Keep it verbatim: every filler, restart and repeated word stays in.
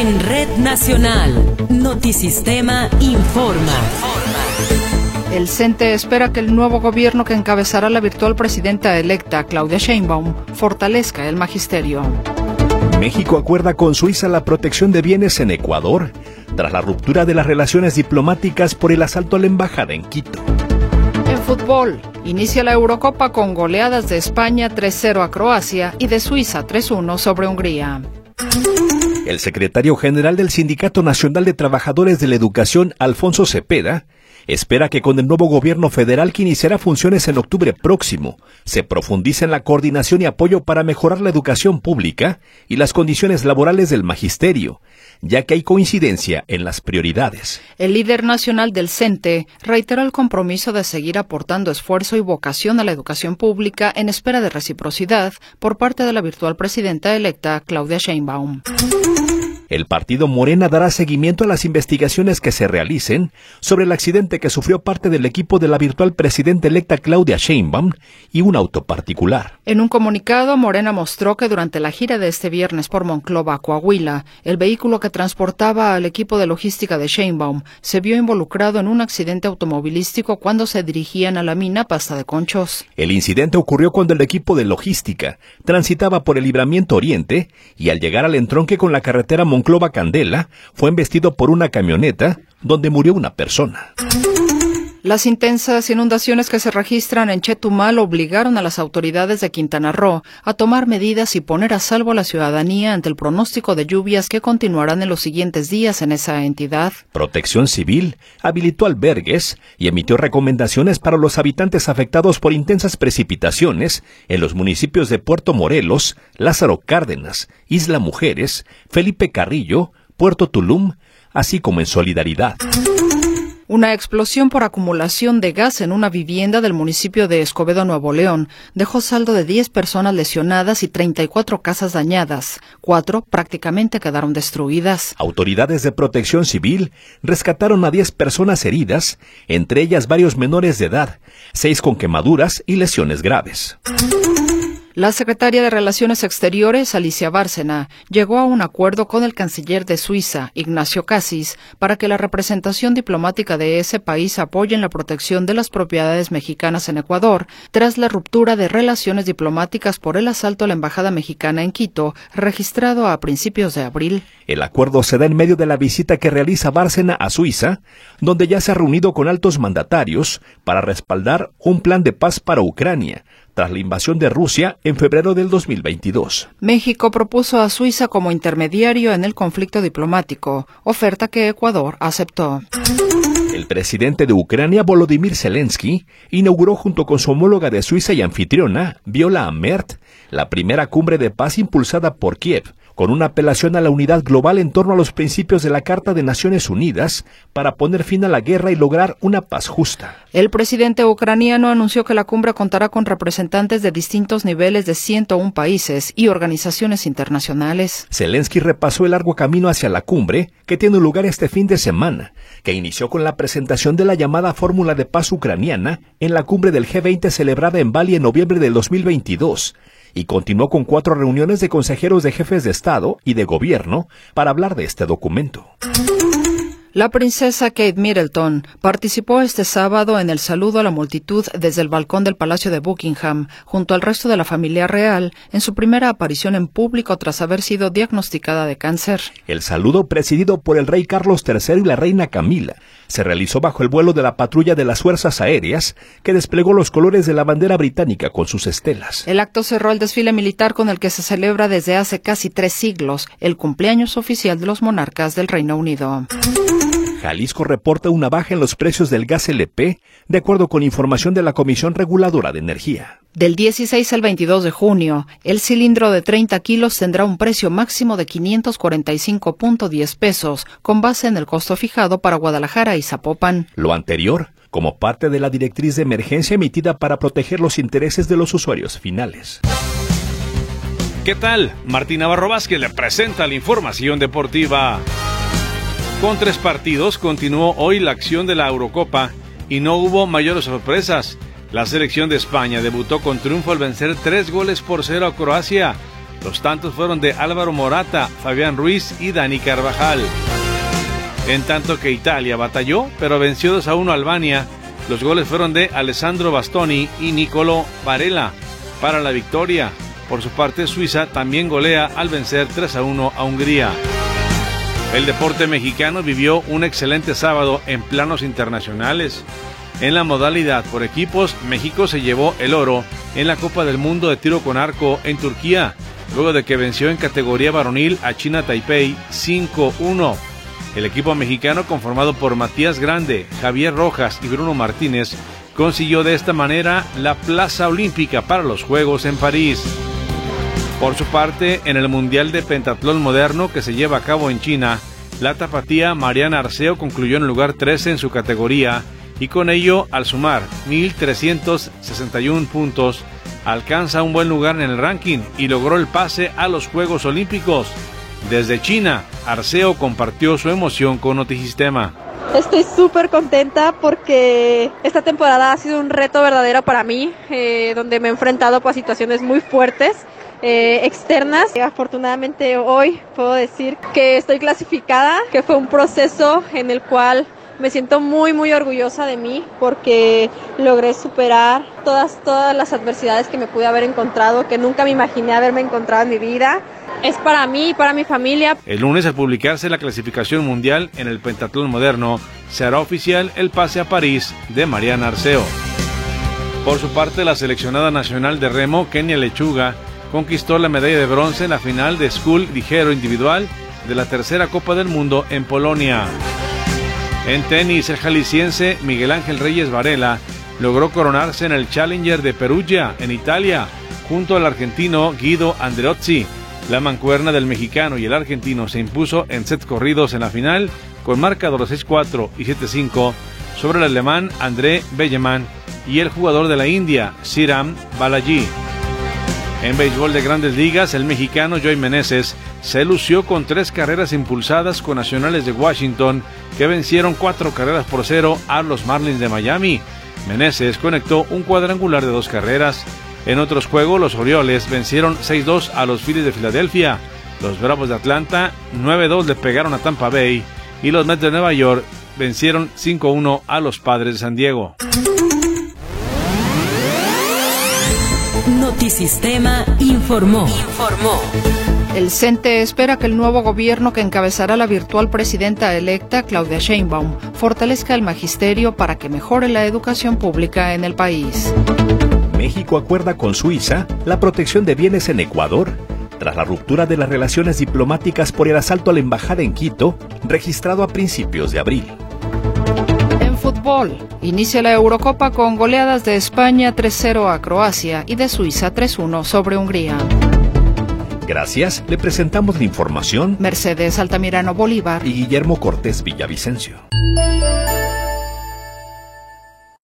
En Red Nacional, Notisistema informa. El CENTE espera que el nuevo gobierno que encabezará la virtual presidenta electa, Claudia Sheinbaum, fortalezca el magisterio. México acuerda con Suiza la protección de bienes en Ecuador, tras la ruptura de las relaciones diplomáticas por el asalto a la embajada en Quito. En fútbol, inicia la Eurocopa con goleadas de España tres cero a Croacia y de Suiza tres uno sobre Hungría. El secretario general del Sindicato Nacional de Trabajadores de la Educación, Alfonso Cepeda, espera que con el nuevo gobierno federal que iniciará funciones en octubre próximo, se profundice en la coordinación y apoyo para mejorar la educación pública y las condiciones laborales del magisterio, ya que hay coincidencia en las prioridades. El líder nacional del CENTE reiteró el compromiso de seguir aportando esfuerzo y vocación a la educación pública en espera de reciprocidad por parte de la virtual presidenta electa, Claudia Sheinbaum. El partido Morena dará seguimiento a las investigaciones que se realicen sobre el accidente que sufrió parte del equipo de la virtual presidenta electa Claudia Sheinbaum y un auto particular. En un comunicado, Morena mostró que durante la gira de este viernes por Monclova, Coahuila, el vehículo que transportaba al equipo de logística de Sheinbaum se vio involucrado en un accidente automovilístico cuando se dirigían a la mina Pasta de Conchos. El incidente ocurrió cuando el equipo de logística transitaba por el Libramiento Oriente y al llegar al entronque con la carretera Monclova Monclova Candela, fue embestido por una camioneta donde murió una persona. Las intensas inundaciones que se registran en Chetumal obligaron a las autoridades de Quintana Roo a tomar medidas y poner a salvo a la ciudadanía ante el pronóstico de lluvias que continuarán en los siguientes días en esa entidad. Protección Civil habilitó albergues y emitió recomendaciones para los habitantes afectados por intensas precipitaciones en los municipios de Puerto Morelos, Lázaro Cárdenas, Isla Mujeres, Felipe Carrillo, Puerto Tulum, así como en Solidaridad. Una explosión por acumulación de gas en una vivienda del municipio de Escobedo, Nuevo León, dejó saldo de diez personas lesionadas y treinta y cuatro casas dañadas. Cuatro prácticamente quedaron destruidas. Autoridades de Protección Civil rescataron a diez personas heridas, entre ellas varios menores de edad, seis con quemaduras y lesiones graves. La secretaria de Relaciones Exteriores, Alicia Bárcena, llegó a un acuerdo con el canciller de Suiza, Ignacio Cassis, para que la representación diplomática de ese país apoye en la protección de las propiedades mexicanas en Ecuador, tras la ruptura de relaciones diplomáticas por el asalto a la embajada mexicana en Quito, registrado a principios de abril. El acuerdo se da en medio de la visita que realiza Bárcena a Suiza, donde ya se ha reunido con altos mandatarios para respaldar un plan de paz para Ucrania, tras la invasión de Rusia en febrero del dos mil veintidós. México propuso a Suiza como intermediario en el conflicto diplomático, oferta que Ecuador aceptó. El presidente de Ucrania, Volodymyr Zelensky, inauguró junto con su homóloga de Suiza y anfitriona, Viola Amert, la primera cumbre de paz impulsada por Kiev, con una apelación a la unidad global en torno a los principios de la Carta de Naciones Unidas para poner fin a la guerra y lograr una paz justa. El presidente ucraniano anunció que la cumbre contará con representantes de distintos niveles de ciento uno países y organizaciones internacionales. Zelensky repasó el largo camino hacia la cumbre que tiene lugar este fin de semana, que inició con la presentación de la llamada Fórmula de Paz Ucraniana en la cumbre del G veinte celebrada en Bali en noviembre del dos mil veintidós. Y continuó con cuatro reuniones de consejeros de jefes de Estado y de Gobierno para hablar de este documento. La princesa Kate Middleton participó este sábado en el saludo a la multitud desde el balcón del Palacio de Buckingham, junto al resto de la familia real, en su primera aparición en público tras haber sido diagnosticada de cáncer. El saludo, presidido por el rey Carlos tercero y la reina Camila, se realizó bajo el vuelo de la patrulla de las Fuerzas Aéreas, que desplegó los colores de la bandera británica con sus estelas. El acto cerró el desfile militar con el que se celebra desde hace casi tres siglos el cumpleaños oficial de los monarcas del Reino Unido. Jalisco reporta una baja en los precios del gas L P, de acuerdo con información de la Comisión Reguladora de Energía. Del dieciséis al veintidós de junio, el cilindro de treinta kilos tendrá un precio máximo de quinientos cuarenta y cinco punto diez pesos, con base en el costo fijado para Guadalajara y Zapopan. Lo anterior, como parte de la directriz de emergencia emitida para proteger los intereses de los usuarios finales. ¿Qué tal? Martín Navarro Vázquez le presenta la información deportiva. Con tres partidos continuó hoy la acción de la Eurocopa y no hubo mayores sorpresas. La selección de España debutó con triunfo al vencer tres goles por cero a Croacia. Los tantos fueron de Álvaro Morata, Fabián Ruiz y Dani Carvajal. En tanto que Italia batalló, pero venció dos a uno a Albania. Los goles fueron de Alessandro Bastoni y Niccolò Varela para la victoria. Por su parte, Suiza también golea al vencer tres a uno a Hungría. El deporte mexicano vivió un excelente sábado en planos internacionales. En la modalidad por equipos, México se llevó el oro en la Copa del Mundo de Tiro con Arco en Turquía, luego de que venció en categoría varonil a China Taipei cinco uno. El equipo mexicano, conformado por Matías Grande, Javier Rojas y Bruno Martínez, consiguió de esta manera la plaza olímpica para los Juegos en París. Por su parte, en el Mundial de Pentatlón Moderno que se lleva a cabo en China, la tapatía Mariana Arceo concluyó en el lugar trece en su categoría y con ello, al sumar mil trescientos sesenta y uno puntos, alcanza un buen lugar en el ranking y logró el pase a los Juegos Olímpicos. Desde China, Arceo compartió su emoción con Notisistema. Estoy súper contenta porque esta temporada ha sido un reto verdadero para mí, eh, donde me he enfrentado pues, a situaciones muy fuertes, eh, externas. Eh, afortunadamente hoy puedo decir que estoy clasificada, que fue un proceso en el cual me siento muy muy orgullosa de mí porque logré superar todas, todas las adversidades que me pude haber encontrado, que nunca me imaginé haberme encontrado en mi vida. Es para mí y para mi familia. El lunes, al publicarse la clasificación mundial en el pentatlón moderno, se hará oficial el pase a París de Mariana Arceo. Por su parte, la seleccionada nacional de remo, Kenia Lechuga, conquistó la medalla de bronce en la final de Scull ligero individual de la tercera Copa del Mundo en Polonia. En tenis, el jalisciense Miguel Ángel Reyes Varela logró coronarse en el Challenger de Perugia, en Italia, junto al argentino Guido Andreozzi. La mancuerna del mexicano y el argentino se impuso en sets corridos en la final, con marcadores seis cuatro y siete cinco sobre el alemán André Belleman y el jugador de la India, Siram Balaji. En béisbol de Grandes Ligas, el mexicano Joey Meneses se lució con tres carreras impulsadas con Nacionales de Washington, que vencieron cuatro carreras por cero a los Marlins de Miami. Meneses conectó un cuadrangular de dos carreras. En otros juegos, los Orioles vencieron seis dos a los Phillies de Filadelfia. Los Bravos de Atlanta nueve dos le pegaron a Tampa Bay y los Mets de Nueva York vencieron cinco uno a los Padres de San Diego. Notisistema informó. Informó. El CENTE espera que el nuevo gobierno que encabezará la virtual presidenta electa, Claudia Sheinbaum, fortalezca el magisterio para que mejore la educación pública en el país. México acuerda con Suiza la protección de bienes en Ecuador tras la ruptura de las relaciones diplomáticas por el asalto a la embajada en Quito, registrado a principios de abril. En fútbol, inicia la Eurocopa con goleadas de España tres cero a Croacia y de Suiza tres uno sobre Hungría. Gracias, le presentamos la información Mercedes Altamirano Bolívar y Guillermo Cortés Villavicencio.